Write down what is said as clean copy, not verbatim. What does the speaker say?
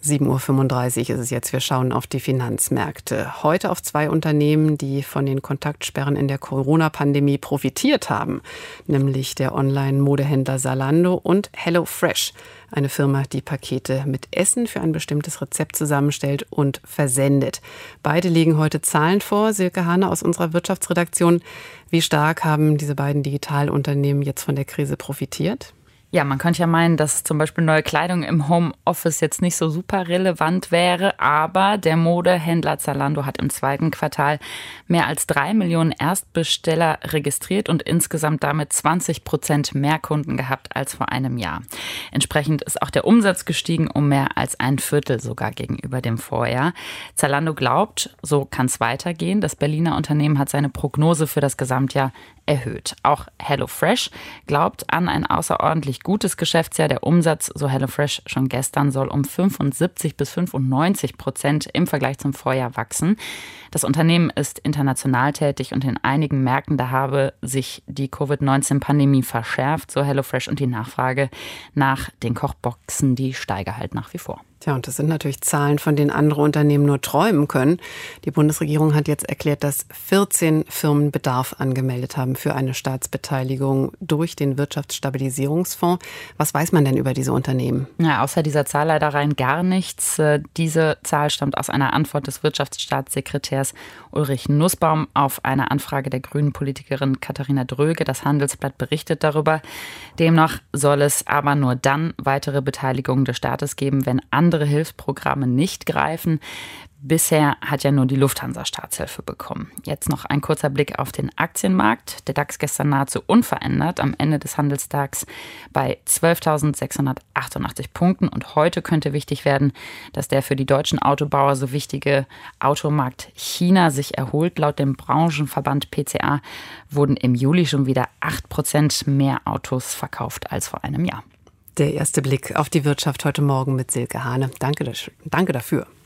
7:35 Uhr ist es jetzt. Wir schauen auf die Finanzmärkte. Heute auf 2 Unternehmen, die von den Kontaktsperren in der Corona-Pandemie profitiert haben. Nämlich der Online-Modehändler Zalando und HelloFresh. Eine Firma, die Pakete mit Essen für ein bestimmtes Rezept zusammenstellt und versendet. Beide legen heute Zahlen vor. Silke Hane aus unserer Wirtschaftsredaktion. Wie stark haben diese beiden Digitalunternehmen jetzt von der Krise profitiert? Ja, man könnte ja meinen, dass zum Beispiel neue Kleidung im Homeoffice jetzt nicht so super relevant wäre, aber der Modehändler Zalando hat im 2. Quartal mehr als 3 Millionen Erstbesteller registriert und insgesamt damit 20% mehr Kunden gehabt als vor einem Jahr. Entsprechend ist auch der Umsatz gestiegen um mehr als 1/4 sogar gegenüber dem Vorjahr. Zalando glaubt, so kann es weitergehen. Das Berliner Unternehmen hat seine Prognose für das Gesamtjahr erhöht. Auch HelloFresh glaubt an ein außerordentlich gutes Geschäftsjahr. Der Umsatz, so HelloFresh schon gestern, soll um 75-95% im Vergleich zum Vorjahr wachsen. Das Unternehmen ist international tätig und in einigen Märkten, da habe sich die Covid-19-Pandemie verschärft, so HelloFresh, und die Nachfrage nach den Kochboxen, die steige halt nach wie vor. Tja, und das sind natürlich Zahlen, von denen andere Unternehmen nur träumen können. Die Bundesregierung hat jetzt erklärt, dass 14 Firmen Bedarf angemeldet haben für eine Staatsbeteiligung durch den Wirtschaftsstabilisierungsfonds. Was weiß man denn über diese Unternehmen? Ja, außer dieser Zahl leider rein gar nichts. Diese Zahl stammt aus einer Antwort des Wirtschaftsstaatssekretärs Ulrich Nussbaum auf eine Anfrage der grünen Politikerin Katharina Dröge. Das Handelsblatt berichtet darüber. Demnach soll es aber nur dann weitere Beteiligungen des Staates geben, wenn andere Hilfsprogramme nicht greifen. Bisher hat ja nur die Lufthansa Staatshilfe bekommen. Jetzt noch ein kurzer Blick auf den Aktienmarkt. Der DAX gestern nahezu unverändert am Ende des Handelstags bei 12.688 Punkten. Und heute könnte wichtig werden, dass der für die deutschen Autobauer so wichtige Automarkt China sich erholt. Laut dem Branchenverband PCA wurden im Juli schon wieder 8% mehr Autos verkauft als vor einem Jahr. Der erste Blick auf die Wirtschaft heute Morgen mit Silke Hane. Danke dafür.